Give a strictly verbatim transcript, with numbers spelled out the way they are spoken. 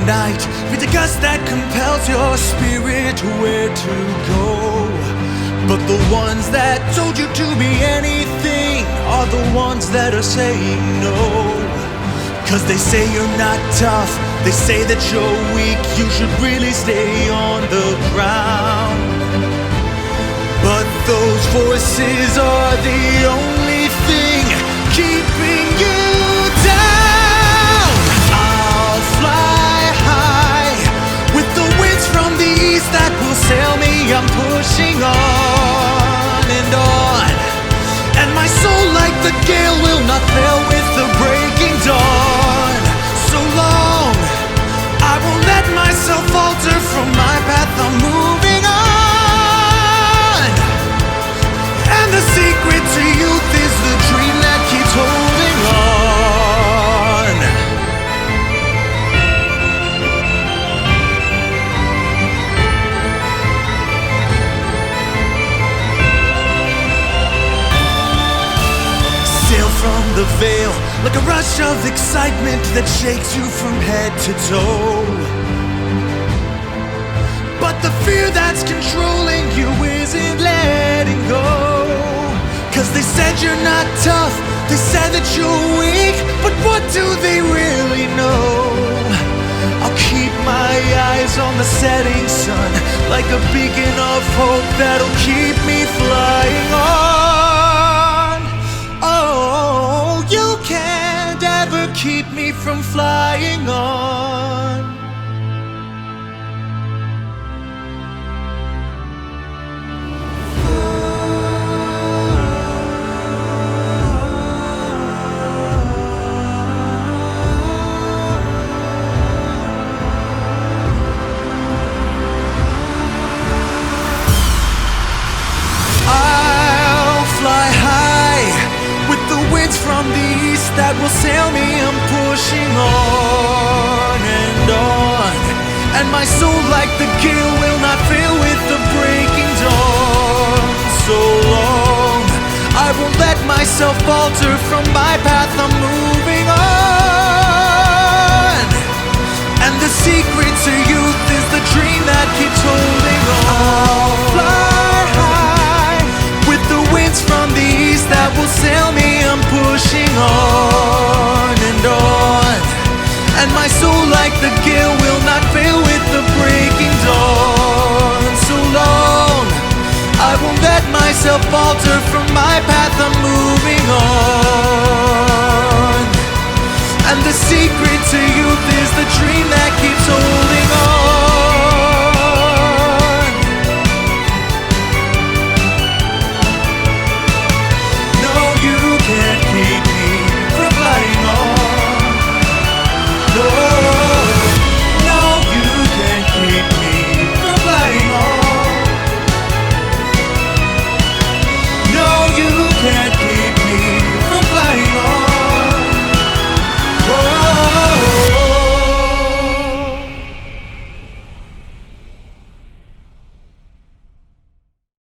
night, with a gust that compels your spirit where to go. But the ones that told you to be anything are the ones that are saying no. Cause they say you're not tough, they say that you're weak, you should really stay on the ground. But those voices are the only thing keeping you down. I'll fly high with the winds from the east that will sail me. I'm pushing on and on, and my soul like the gale will not fail with the breaking dawn. So long, I won't let myself falter from my path. I'm moving on, and the secret to youth is the dream that keeps holding on. Sail from the veil like a rush of excitement that shakes you from head to toe. But the fear that's controlling you isn't letting go. Cause they said you're not tough, they said that you're weak, but what do they really know? I'll keep my eyes on the setting sun, like a beacon of hope that'll keep me flying on. Oh, you can't ever keep me from flying on. From the east that will sail me, I'm pushing on and on, and my soul like the gale will not fail with the breaking dawn. So long, I won't let myself falter from my path. I'm moving on, and the secret